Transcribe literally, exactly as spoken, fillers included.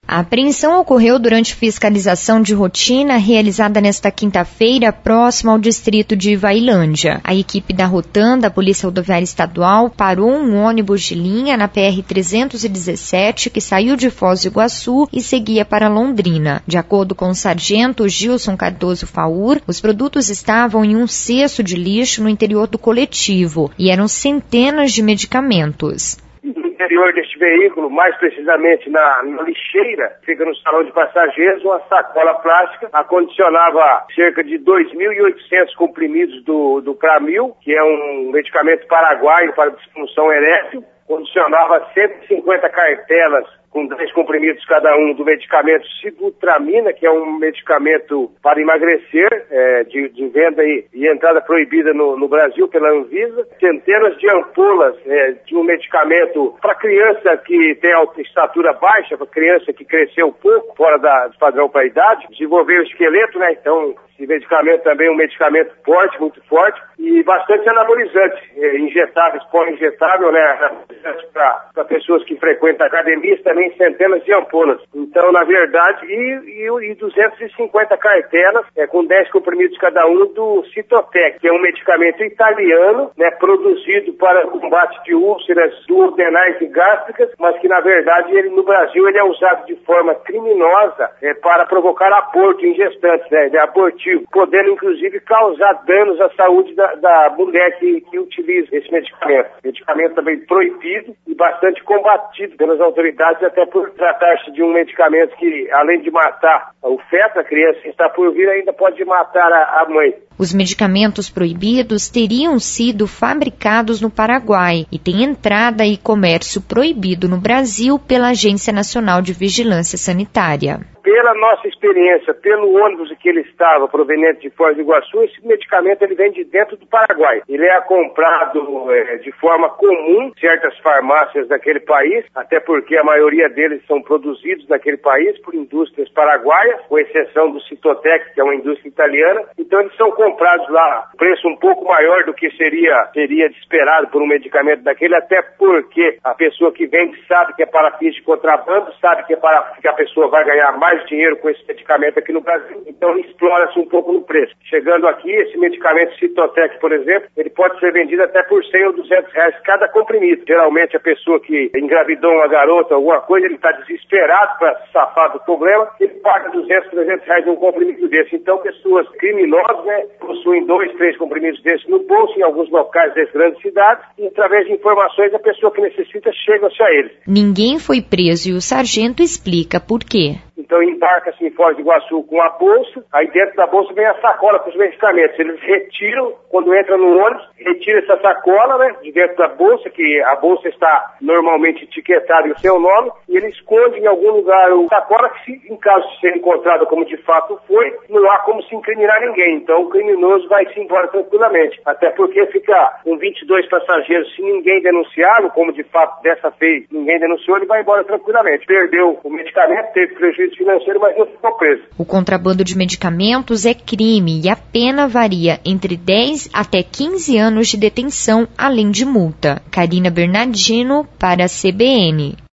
A apreensão ocorreu durante fiscalização de rotina realizada nesta quinta-feira próximo ao distrito de Ivailândia. A equipe da Rotan, da Polícia Rodoviária Estadual, parou um ônibus de linha na P R trezentos e dezessete que saiu de Foz do Iguaçu e seguia para Londrina. De acordo com o sargento Gilson Cardoso Faur, os produtos estavam em um cesto de lixo no interior do coletivo e eram centenas de medicamentos. No interior deste veículo, mais precisamente na, na lixeira, fica no salão de passageiros, uma sacola plástica acondicionava cerca de dois mil e oitocentos comprimidos do, do Pramil, que é um medicamento paraguaio para disfunção erétil, condicionava cento e cinquenta cartelas com dez comprimidos cada um do medicamento Sibutramina, que é um medicamento para emagrecer, é, de, de venda e, e entrada proibida no, no Brasil pela Anvisa. Centenas de ampolas é, de um medicamento para criança que tem estatura baixa, para criança que cresceu pouco, fora da, do padrão para a idade, desenvolveu o esqueleto, né? Então, esse medicamento também é um medicamento forte, muito forte, e bastante anabolizante, é, injetáveis, pó-injetável, né? Para pessoas que frequentam academias, também centenas de ampolas. Então, na verdade, e, e, e duzentas e cinquenta cartelas, é, com dez comprimidos cada um do Citotec, que é um medicamento italiano, né, produzido para combate de úlceras duodenais e gástricas, mas que, na verdade, ele, no Brasil, ele é usado de forma criminosa é, para provocar aborto em gestantes, né, ele é abortivo, podendo, inclusive, causar danos à saúde da, da mulher que, que utiliza esse medicamento. Medicamento também proibido e bastante combatido pelas autoridades, até por tratar-se de um medicamento que, além de matar o feto, a criança que está por vir, ainda pode matar a, a mãe. Os medicamentos proibidos teriam sido fabricados no Paraguai e têm entrada e comércio proibido no Brasil pela Agência Nacional de Vigilância Sanitária. Pela nossa experiência, pelo ônibus que ele estava, proveniente de Foz do Iguaçu, esse medicamento ele vem de dentro do Paraguai. Ele é comprado é, de forma comum em certas farmácias daquele país, até porque a maioria deles são produzidos naquele país por indústrias paraguaias, com exceção do Citotec, que é uma indústria italiana. Então eles são comprados lá, preço um pouco maior do que seria, seria esperado por um medicamento daquele, até porque a pessoa que vende sabe que é para fins de contrabando, sabe que é para que a pessoa vai ganhar mais dinheiro com esse medicamento aqui no Brasil, então explora-se um pouco no preço. Chegando aqui, esse medicamento Citotec, por exemplo, ele pode ser vendido até por cem ou duzentos reais cada comprimido. Geralmente a pessoa que engravidou uma garota, alguma coisa, ele está desesperado para safar do problema, ele paga duzentos, trezentos reais num comprimido desse. Então pessoas criminosas, né, possuem dois, três comprimidos desses no bolso, em alguns locais das grandes cidades, e através de informações a pessoa que necessita chega-se a eles. Ninguém foi preso e o sargento explica por quê. Então embarca-se em Foz do Iguaçu com a bolsa, aí dentro da bolsa vem a sacola com os medicamentos. Eles retiram, quando entra no ônibus, retira essa sacola, né, de dentro da bolsa, que a bolsa está normalmente etiquetada em o seu nome, e ele esconde em algum lugar a sacola que, se, em caso de ser encontrada como de fato foi, não há como se incriminar ninguém. Então o criminoso vai se embora tranquilamente. Até porque fica com vinte e dois passageiros, se ninguém denunciá-lo, como de fato dessa vez ninguém denunciou, ele vai embora tranquilamente. Perdeu o medicamento, teve prejuízo financeiro, mas não ficou preso. O contrabando de medicamentos é crime e a pena varia entre dez até quinze anos de detenção, além de multa. Karina Bernardino, para a C B N.